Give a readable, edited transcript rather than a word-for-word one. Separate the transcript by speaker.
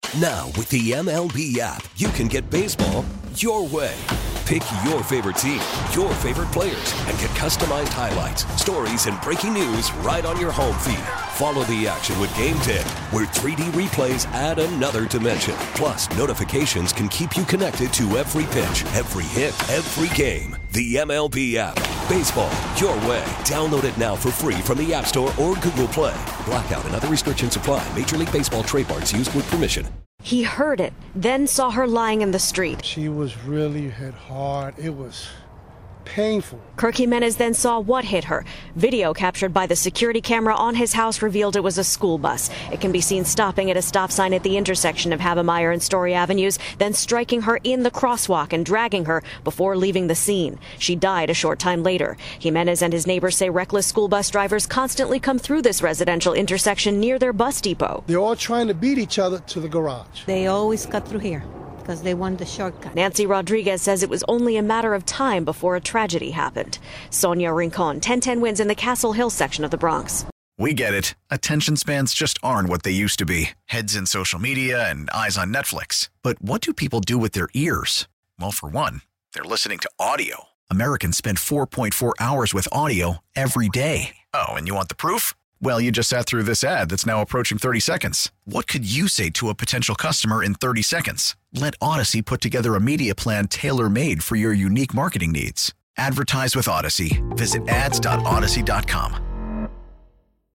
Speaker 1: Now, with the MLB app, you can get baseball your way. Pick your favorite team, your favorite players, and get customized highlights, stories, and breaking news right on your home feed. Follow the action with Game 10, where 3D replays add another dimension. Plus, notifications can keep you connected to every pitch, every hit, every game. The MLB app. Baseball your way. Download it now for free from the App Store or Google Play. Blackout and other restrictions apply. Major League Baseball trademarks used with permission.
Speaker 2: He heard it, then saw her lying in the street.
Speaker 3: She was really hit hard. It was painful.
Speaker 2: Kirk Jimenez then saw what hit her. Video captured by the security camera on his house revealed it was a school bus. It can be seen stopping at a stop sign at the intersection of Havemeyer and Story Avenues, then striking her in the crosswalk and dragging her before leaving the scene. She died a short time later. Jimenez and his neighbors say reckless school bus drivers constantly come through this residential intersection near their bus depot.
Speaker 3: They're all trying to beat each other to the garage.
Speaker 4: They always cut through here because they want the shortcut.
Speaker 2: Nancy Rodriguez says it was only a matter of time before a tragedy happened. Sonia Rincon, 1010 Wins in the Castle Hill section of the Bronx.
Speaker 5: We get it. Attention spans just aren't what they used to be. Heads in social media and eyes on Netflix. But what do people do with their ears? Well, for one, they're listening to audio. Americans spend 4.4 hours with audio every day. Oh, and you want the proof? Well, you just sat through this ad that's now approaching 30 seconds. What could you say to a potential customer in 30 seconds? Let Odyssey put together a media plan tailor-made for your unique marketing needs. Advertise with Odyssey. Visit ads.odyssey.com.